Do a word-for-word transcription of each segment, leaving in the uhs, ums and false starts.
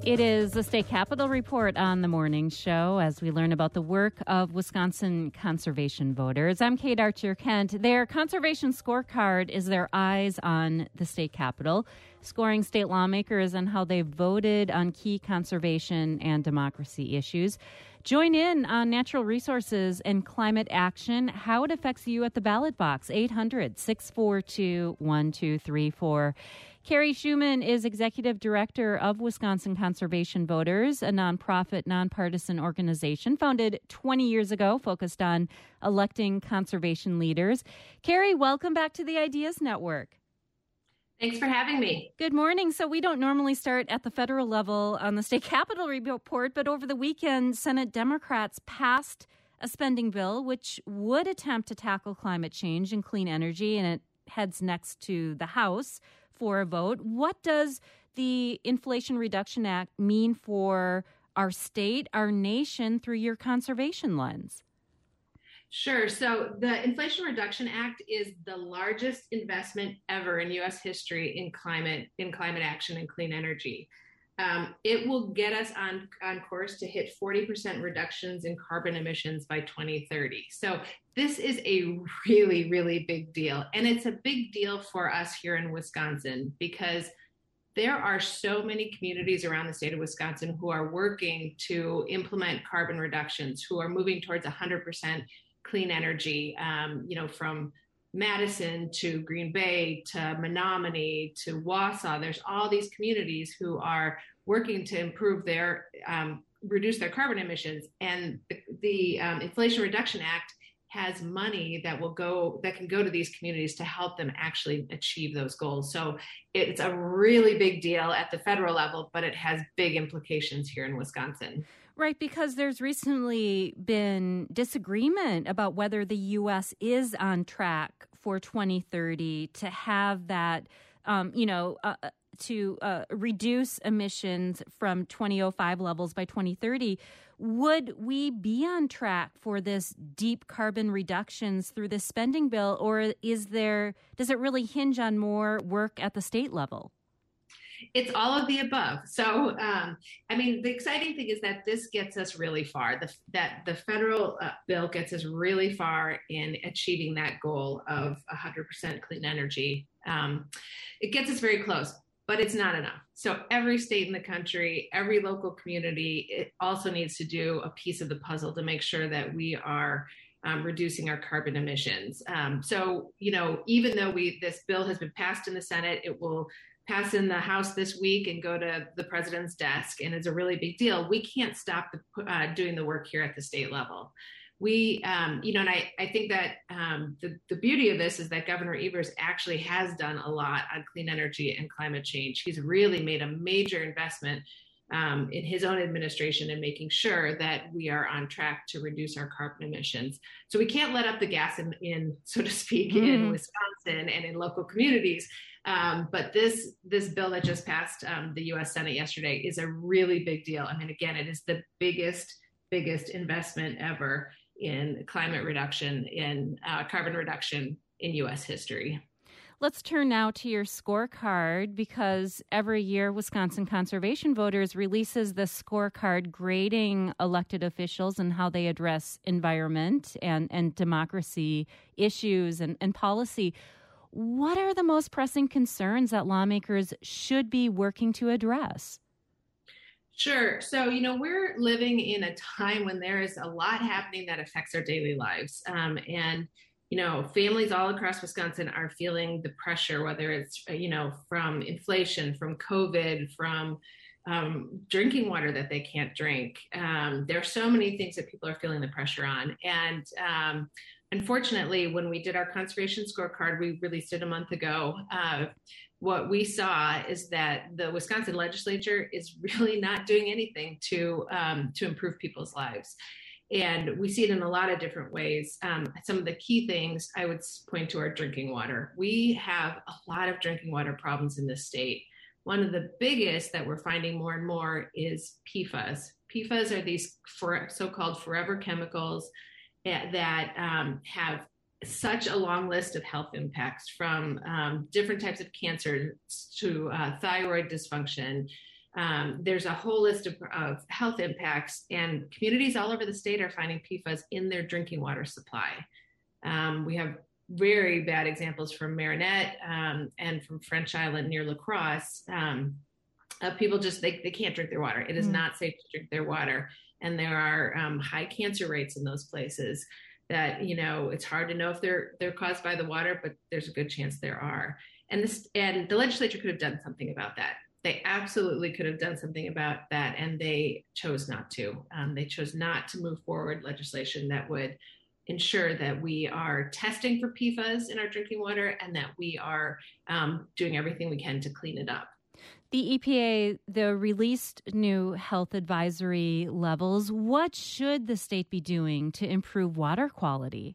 It is the State Capitol Report on the morning show as we learn about the work of Wisconsin conservation voters. I'm Kate Archer-Kent. Their conservation scorecard is their eyes on the state capitol, scoring state lawmakers on how they voted on key conservation and democracy issues. Join in on natural resources and climate action, how it affects you at the ballot box, eight hundred, six four two, one two three four. Carrie Schumann is Executive Director of Wisconsin Conservation Voters, a nonprofit, nonpartisan organization founded twenty years ago, focused on electing conservation leaders. Carrie, welcome back to the Ideas Network. Thanks for having me. Good morning. So we don't normally start at the federal level on the State Capitol Report, but over the weekend, Senate Democrats passed a spending bill which would attempt to tackle climate change and clean energy, and it heads next to the House for a vote. What does the Inflation Reduction Act mean for our state, our nation, through your conservation lens? Sure. So the Inflation Reduction Act is the largest investment ever in U S history in climate, in climate action and clean energy. Um, it will get us on, on course to hit forty percent reductions in carbon emissions by twenty thirty. So this is a really, really big deal. And it's a big deal for us here in Wisconsin because there are so many communities around the state of Wisconsin who are working to implement carbon reductions, who are moving towards one hundred percent clean energy, um, you know, from Madison to Green Bay to Menominee to Wausau. There's all these communities who are working to improve their, um, reduce their carbon emissions. And the, the um, Inflation Reduction Act has money that will go, that can go to these communities to help them actually achieve those goals. So it's a really big deal at the federal level, but it has big implications here in Wisconsin. Right, because there's recently been disagreement about whether the U S is on track for twenty thirty to have that, um, you know, uh, to uh, reduce emissions from twenty oh five levels by twenty thirty. Would we be on track for this deep carbon reductions through this spending bill, or is there, does it really hinge on more work at the state level? It's all of the above. So, um, I mean, the exciting thing is that this gets us really far. The, that the federal uh, bill gets us really far in achieving that goal of one hundred percent clean energy. Um, it gets us very close, but it's not enough. So every state in the country, every local community, it also needs to do a piece of the puzzle to make sure that we are Um, reducing our carbon emissions. Um, so, you know, even though we this bill has been passed in the Senate, it will pass in the House this week and go to the president's desk, and it's a really big deal. We can't stop the, uh, doing the work here at the state level. We, um, you know, and I, I think that um, the, the beauty of this is that Governor Evers actually has done a lot on clean energy and climate change. He's really made a major investment Um, in his own administration and making sure that we are on track to reduce our carbon emissions. So we can't let up the gas in, in so to speak, mm. in Wisconsin and in local communities. Um, but this this bill that just passed um, the U S Senate yesterday is a really big deal. I mean, again, it is the biggest, biggest investment ever in climate reduction, in uh, carbon reduction in U S history. Let's turn now to your scorecard, because every year Wisconsin Conservation Voters releases the scorecard grading elected officials and how they address environment and, and democracy issues and, and policy. What are the most pressing concerns that lawmakers should be working to address? Sure. So, you know, we're living in a time when there is a lot happening that affects our daily lives. Um, and You know, families all across Wisconsin are feeling the pressure, whether it's, you know, from inflation, from COVID, from um, drinking water that they can't drink. Um, there are so many things that people are feeling the pressure on. And um, unfortunately, when we did our conservation scorecard, we released it a month ago. Uh, what we saw is that the Wisconsin legislature is really not doing anything to um, to improve people's lives. And we see it in a lot of different ways. Um, some of the key things I would point to are drinking water. We have a lot of drinking water problems in this state. One of the biggest that we're finding more and more is P FAS. P FAS are these for, so-called forever chemicals that um, have such a long list of health impacts, from um, different types of cancer to uh, thyroid dysfunction, Um, there's a whole list of, of health impacts, and communities all over the state are finding P FAS in their drinking water supply. Um, we have very bad examples from Marinette um, and from French Island near La Crosse um, of people just, they, they can't drink their water. It is mm. not safe to drink their water. And there are um, high cancer rates in those places that, you know, it's hard to know if they're they're caused by the water, but there's a good chance there are. And this and the legislature could have done something about that. They absolutely could have done something about that, and they chose not to. Um, they chose not to move forward legislation that would ensure that we are testing for P FAS in our drinking water and that we are um, doing everything we can to clean it up. The E P A, the released new health advisory levels. What should the state be doing to improve water quality?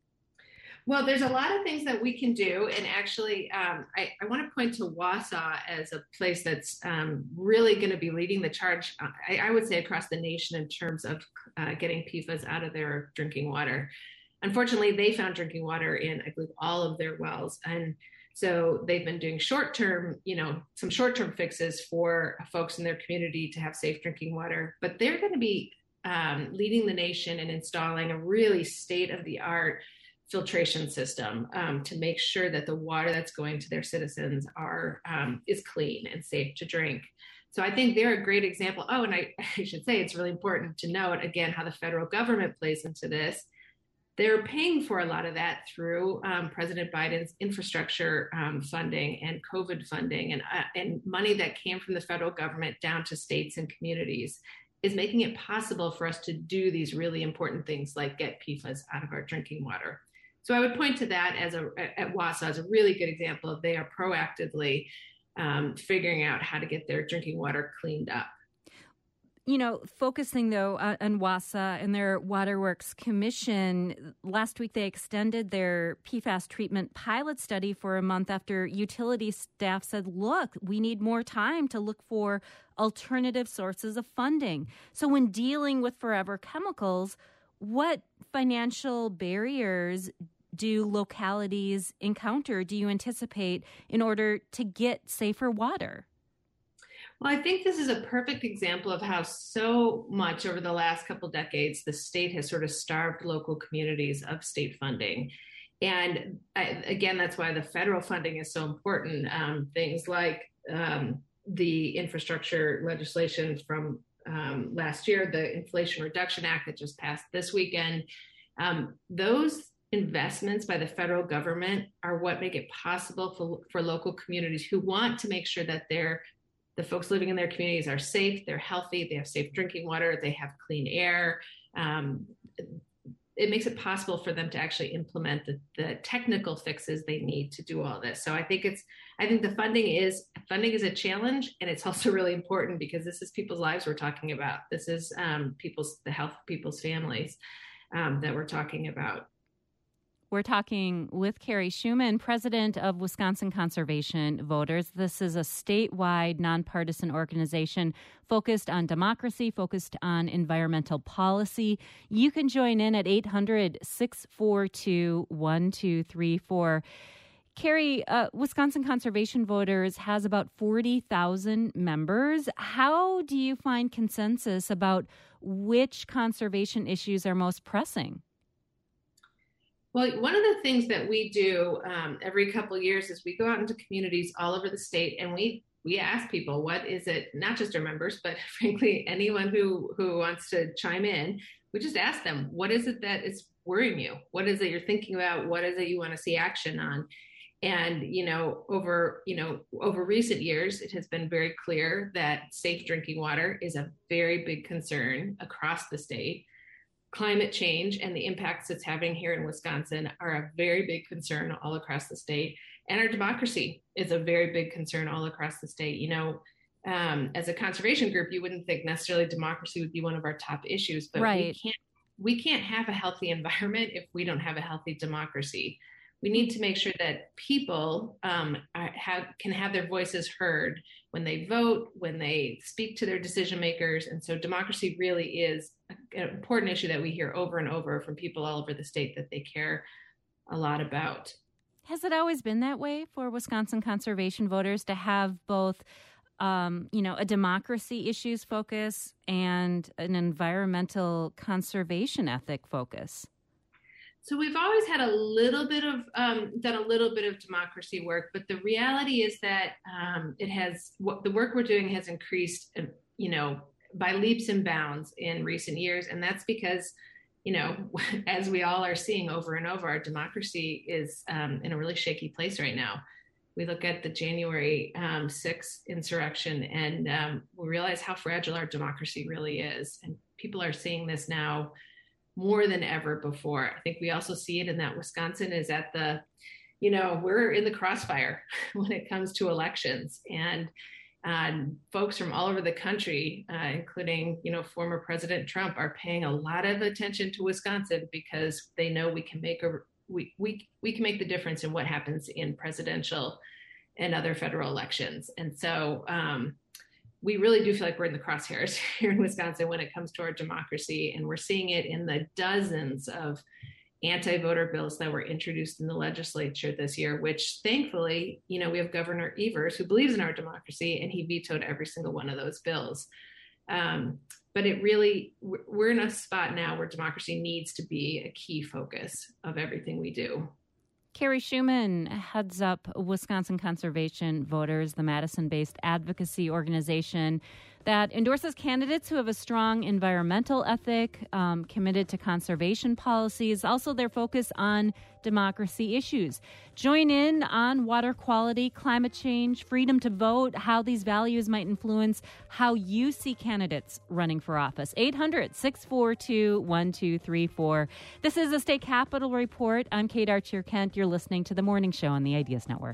Well, there's a lot of things that we can do. And actually, um, I, I want to point to Wausau as a place that's um, really going to be leading the charge, I, I would say, across the nation in terms of uh, getting P FAS out of their drinking water. Unfortunately, they found drinking water in, I believe, all of their wells. And so they've been doing short-term, you know, some short-term fixes for folks in their community to have safe drinking water. But they're going to be um, leading the nation and installing a really state-of-the-art filtration system um, to make sure that the water that's going to their citizens are um, is clean and safe to drink. So I think they're a great example. Oh, and I, I should say it's really important to note, again, how the federal government plays into this. They're paying for a lot of that through um, President Biden's infrastructure um, funding and COVID funding and, uh, and money that came from the federal government down to states and communities is making it possible for us to do these really important things like get P FAS out of our drinking water. So I would point to that as a, at Wausau as a really good example of they are proactively um, figuring out how to get their drinking water cleaned up. You know, focusing, though, on Wausau and their Waterworks Commission, last week they extended their P FAS treatment pilot study for a month after utility staff said, look, we need more time to look for alternative sources of funding. So when dealing with forever chemicals, what financial barriers do localities encounter, do you anticipate, in order to get safer water? Well, I think this is a perfect example of how so much over the last couple decades, the state has sort of starved local communities of state funding. And I, again, that's why the federal funding is so important. Um, things like um, the infrastructure legislation from um, last year, the Inflation Reduction Act that just passed this weekend, um, those investments by the federal government are what make it possible for, for local communities who want to make sure that they're the folks living in their communities are safe, they're healthy, they have safe drinking water, they have clean air. Um, it makes it possible for them to actually implement the, the technical fixes they need to do all this. So I think it's, I think the funding is, funding is a challenge, and it's also really important because this is people's lives we're talking about. This is um, people's, the health of people's families um, that we're talking about. We're talking with Carrie Schuman, president of Wisconsin Conservation Voters. This is a statewide nonpartisan organization focused on democracy, focused on environmental policy. You can join in at eight hundred, six four two, one two three four. Carrie, uh, Wisconsin Conservation Voters has about forty thousand members. How do you find consensus about which conservation issues are most pressing? Well, one of the things that we do um, every couple of years is we go out into communities all over the state, and we we ask people, what is it, not just our members, but frankly, anyone who, who wants to chime in, we just ask them, what is it that is worrying you? What is it you're thinking about? What is it you want to see action on? And, you know, over, you know, over recent years, it has been very clear that safe drinking water is a very big concern across the state. Climate change and the impacts it's having here in Wisconsin are a very big concern all across the state. And our democracy is a very big concern all across the state. You know, um, as a conservation group, you wouldn't think necessarily democracy would be one of our top issues, but right. we can't we can't have a healthy environment if we don't have a healthy democracy. We need to make sure that people um, are, have, can have their voices heard when they vote, when they speak to their decision makers. And so democracy really is an important issue that we hear over and over from people all over the state that they care a lot about. Has it always been that way for Wisconsin Conservation Voters to have both um, you know, a democracy issues focus and an environmental conservation ethic focus? So we've always had a little bit of um, done a little bit of democracy work, but the reality is that um, it has what the work we're doing has increased, uh, you know, by leaps and bounds in recent years, and that's because, you know, as we all are seeing over and over, our democracy is um, in a really shaky place right now. We look at the January um, sixth insurrection, and um, we realize how fragile our democracy really is, and people are seeing this now more than ever before. I think we also see it in that Wisconsin is at the, you know, we're in the crossfire when it comes to elections. And uh, folks from all over the country, uh, including, you know, former President Trump, are paying a lot of attention to Wisconsin because they know we can make a we we we can make the difference in what happens in presidential and other federal elections. And so um, we really do feel like we're in the crosshairs here in Wisconsin when it comes to our democracy. And we're seeing it in the dozens of anti-voter bills that were introduced in the legislature this year, which thankfully, you know, we have Governor Evers who believes in our democracy, and he vetoed every single one of those bills. Um, but it really, we're in a spot now where democracy needs to be a key focus of everything we do. Carrie Schumann heads up Wisconsin Conservation Voters, the Madison-based advocacy organization that endorses candidates who have a strong environmental ethic, um, committed to conservation policies, also their focus on democracy issues. Join in on water quality, climate change, freedom to vote, how these values might influence how you see candidates running for office. eight hundred, six four two, one two three four. This is the State Capitol Report. I'm Kate Archer-Kent. You're listening to The Morning Show on the Ideas Network.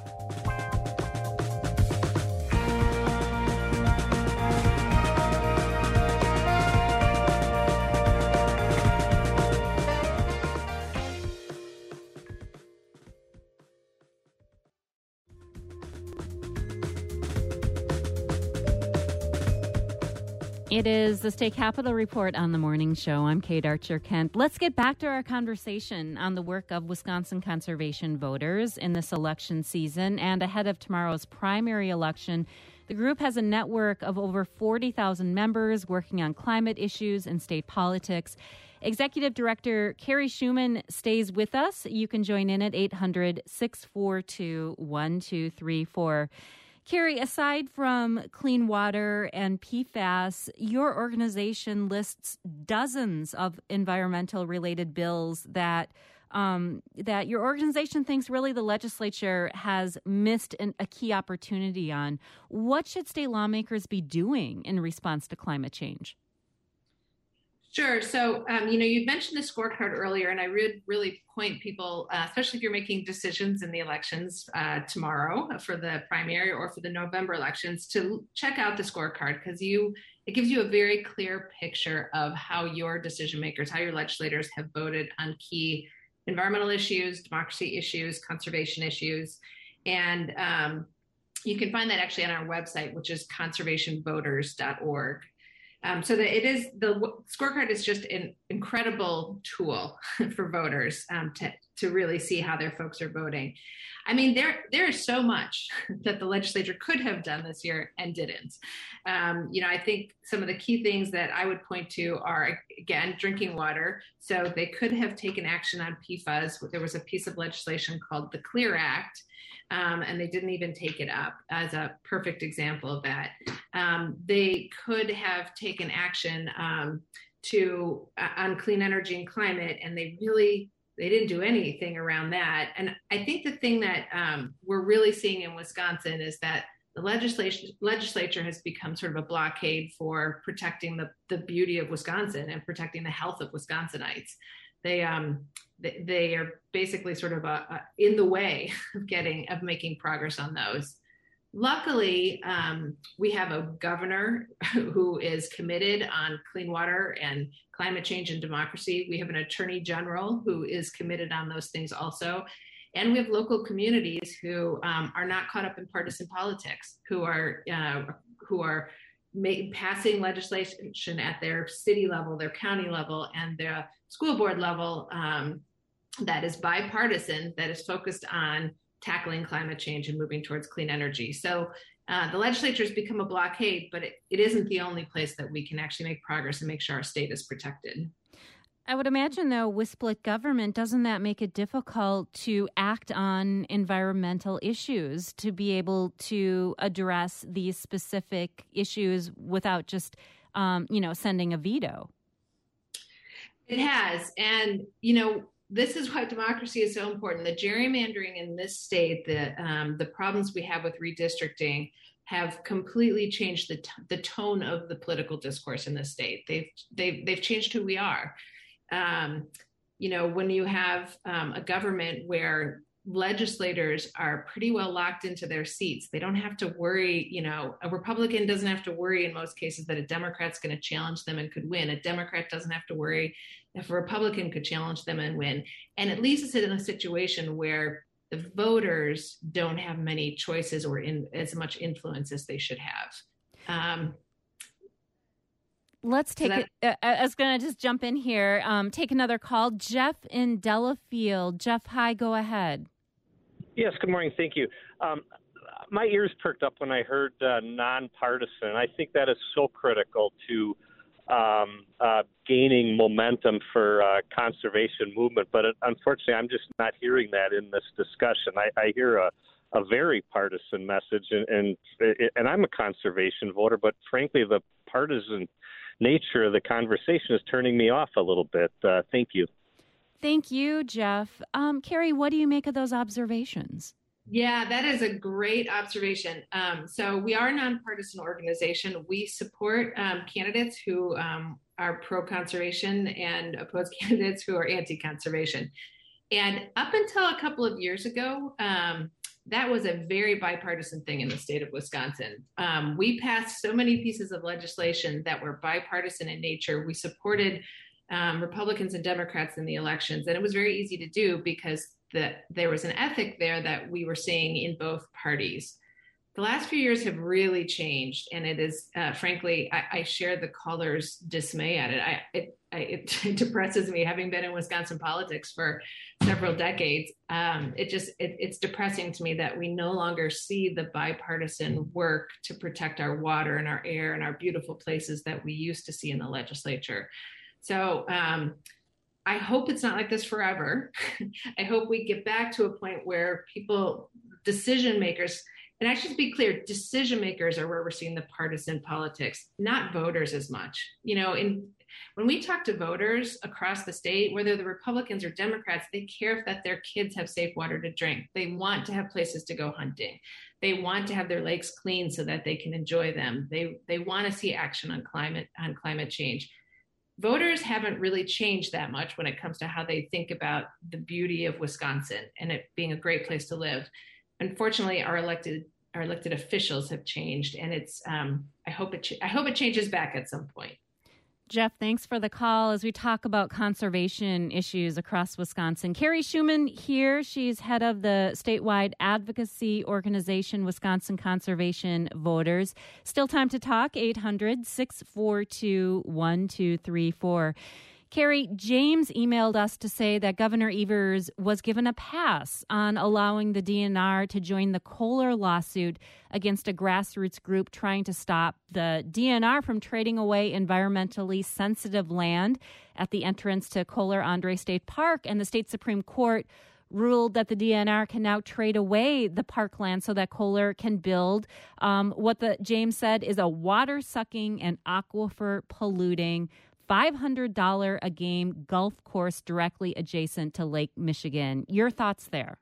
It is the State Capitol Report on the Morning Show. I'm Kate Archer-Kent. Let's get back to our conversation on the work of Wisconsin conservation voters in this election season and ahead of tomorrow's primary election. The group has a network of over forty thousand members working on climate issues and state politics. Executive Director Carrie Schumann stays with us. You can join in at eight hundred, six four two, one two three four. Carrie, aside from clean water and P FAS, your organization lists dozens of environmental-related bills that um, that your organization thinks really the legislature has missed an, a key opportunity on. What should state lawmakers be doing in response to climate change? Sure. So, um, you know, you mentioned the scorecard earlier, and I would really point people, uh, especially if you're making decisions in the elections uh, tomorrow for the primary or for the November elections, to check out the scorecard, because you it gives you a very clear picture of how your decision makers, how your legislators have voted on key environmental issues, democracy issues, conservation issues. And um, you can find that actually on our website, which is conservation voters dot org. Um, so that it is the scorecard is just an incredible tool for voters um, to to really see how their folks are voting. I mean, there there is so much that the legislature could have done this year and didn't. Um, you know, I think some of the key things that I would point to are, again, drinking water. So they could have taken action on P FAS. There was a piece of legislation called the CLEAR Act. Um, and they didn't even take it up as a perfect example of that. Um, they could have taken action um, to uh, on clean energy and climate, and they really they didn't do anything around that. And I think the thing that um, we're really seeing in Wisconsin is that the legislation legislature has become sort of a blockade for protecting the the beauty of Wisconsin and protecting the health of Wisconsinites. They um they, they are basically sort of a, a in the way of getting of making progress on those. Luckily, um, we have a governor who is committed on clean water and climate change and democracy. We have an attorney general who is committed on those things also. And we have local communities who um, are not caught up in partisan politics, who are uh, who are Make, passing legislation at their city level, their county level, and their school board level um, that is bipartisan, that is focused on tackling climate change and moving towards clean energy. So uh, the legislature has become a blockade, but it, it isn't the only place that we can actually make progress and make sure our state is protected. I would imagine, though, with split government, doesn't that make it difficult to act on environmental issues, to be able to address these specific issues without just, um, you know, sending a veto? It has. And, you know, this is why democracy is so important. The gerrymandering in this state, the um, the problems we have with redistricting have completely changed the t- the tone of the political discourse in this state. They've they've they've changed who we are. Um, you know, when you have um, a government where legislators are pretty well locked into their seats, they don't have to worry. You know, a Republican doesn't have to worry in most cases that a Democrat's going to challenge them and could win. A Democrat doesn't have to worry if a Republican could challenge them and win. And at least it's in a situation where the voters don't have many choices or in as much influence as they should have. Um, Let's take so that, it. Uh, I was going to just jump in here. Um, take another call. Jeff in Delafield. Jeff, hi, go ahead. Yes, good morning. Thank you. Um, my ears perked up when I heard uh, nonpartisan. I think that is so critical to um, uh, gaining momentum for uh, conservation movement. But it, unfortunately, I'm just not hearing that in this discussion. I, I hear a, a very partisan message, and, and and I'm a conservation voter, but frankly, the partisan nature of the conversation is turning me off a little bit. Uh, thank you. Thank you, Jeff. Um, Carrie, what do you make of those observations? Yeah, that is a great observation. Um, so we are a nonpartisan organization. We support um, candidates who um, are pro-conservation and oppose candidates who are anti-conservation. And up until a couple of years ago, um, that was a very bipartisan thing in the state of Wisconsin. Um, we passed so many pieces of legislation that were bipartisan in nature. We supported um, Republicans and Democrats in the elections, and it was very easy to do because the, there was an ethic there that we were seeing in both parties. The last few years have really changed, and it is, uh, frankly, I, I share the caller's dismay at it. I, it, I, it, it depresses me, having been in Wisconsin politics for several decades. Um, it just, it, it's depressing to me that we no longer see the bipartisan work to protect our water and our air and our beautiful places that we used to see in the legislature. So um, I hope it's not like this forever. I hope we get back to a point where people, decision makers, and I should be clear, decision makers are where we're seeing the partisan politics, not voters as much. You know, in when we talk to voters across the state, whether they're Republicans or Democrats, they care that their kids have safe water to drink. They want to have places to go hunting. They want to have their lakes clean so that they can enjoy them. They they want to see action on climate on climate change. Voters haven't really changed that much when it comes to how they think about the beauty of Wisconsin and it being a great place to live. Unfortunately, our elected our elected officials have changed, and it's um, I hope it ch- I hope it changes back at some point. Jeff, thanks for the call as we talk about conservation issues across Wisconsin. Carrie Schumann here. She's head of the statewide advocacy organization, Wisconsin Conservation Voters. Still time to talk, eight hundred, six four two, one two three four. Carrie, James emailed us to say that Governor Evers was given a pass on allowing the D N R to join the Kohler lawsuit against a grassroots group trying to stop the D N R from trading away environmentally sensitive land at the entrance to Kohler Andre State Park. And the state Supreme Court ruled that the D N R can now trade away the parkland so that Kohler can build um, what the James said is a water-sucking and aquifer-polluting five hundred dollars a game golf course directly adjacent to Lake Michigan. Your thoughts there?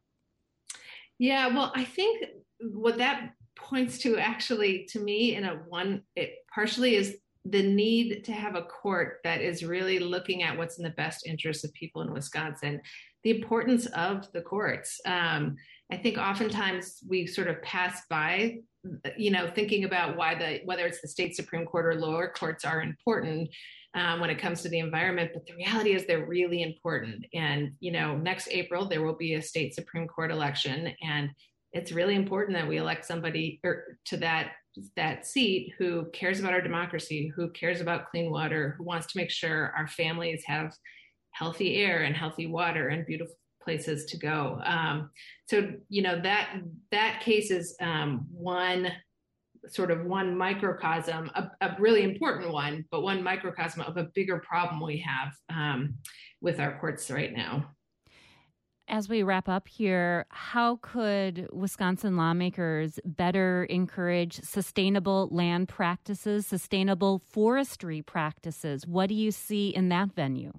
Yeah, well, I think what that points to actually, to me, in a one, it partially is the need to have a court that is really looking at what's in the best interest of people in Wisconsin, the importance of the courts. Um, I think oftentimes we sort of pass by, you know, thinking about why the, whether it's the state Supreme Court or lower courts are important um, when it comes to the environment. But the reality is they're really important. And, you know, next April, there will be a state Supreme Court election. And it's really important that we elect somebody or, to that that seat who cares about our democracy, who cares about clean water, who wants to make sure our families have healthy air and healthy water and beautiful places to go. Um, so, you know, that that case is um, one sort of one microcosm, a, a really important one, but one microcosm of a bigger problem we have um, with our courts right now. As we wrap up here, how could Wisconsin lawmakers better encourage sustainable land practices, sustainable forestry practices? What do you see in that venue?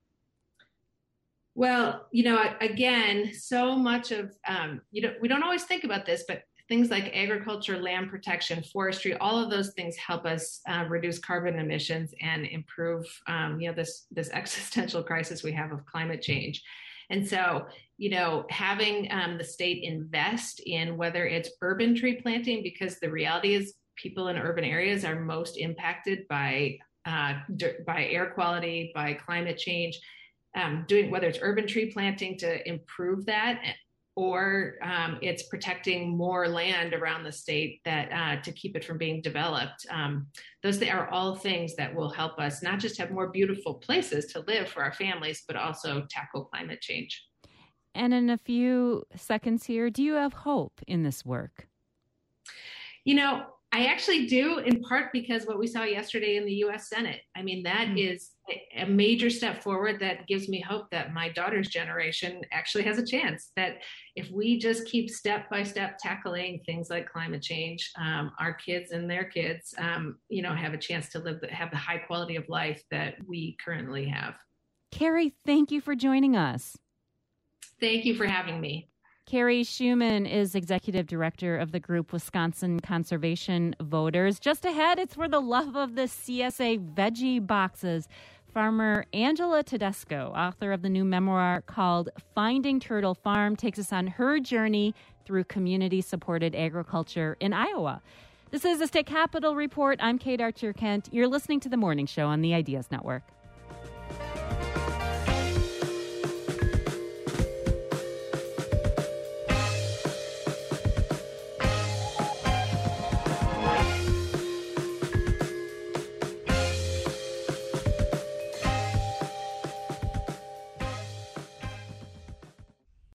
Well, you know, again, so much of, um, you know, we don't always think about this, but things like agriculture, land protection, forestry, all of those things help us uh, reduce carbon emissions and improve, um, you know, this, this existential crisis we have of climate change. And so, you know, having um, the state invest in whether it's urban tree planting, because the reality is people in urban areas are most impacted by uh, by air quality, by climate change, um, doing whether it's urban tree planting to improve that, or um, it's protecting more land around the state that uh, to keep it from being developed. Um, those are all things that will help us not just have more beautiful places to live for our families, but also tackle climate change. And in a few seconds here, do you have hope in this work? You know, I actually do, in part because what we saw yesterday in the U S Senate. I mean, that mm-hmm. is a major step forward that gives me hope that my daughter's generation actually has a chance, that if we just keep step by step tackling things like climate change, um, our kids and their kids, um, you know, have a chance to live, have the high quality of life that we currently have. Carrie, thank you for joining us. Thank you for having me. Carrie Schumann is executive director of the group Wisconsin Conservation Voters. Just ahead, it's for the love of the C S A veggie boxes. Farmer Angela Tedesco, author of the new memoir called Finding Turtle Farm, takes us on her journey through community-supported agriculture in Iowa. This is the State Capitol Report. I'm Kate Archer-Kent. You're listening to The Morning Show on the Ideas Network.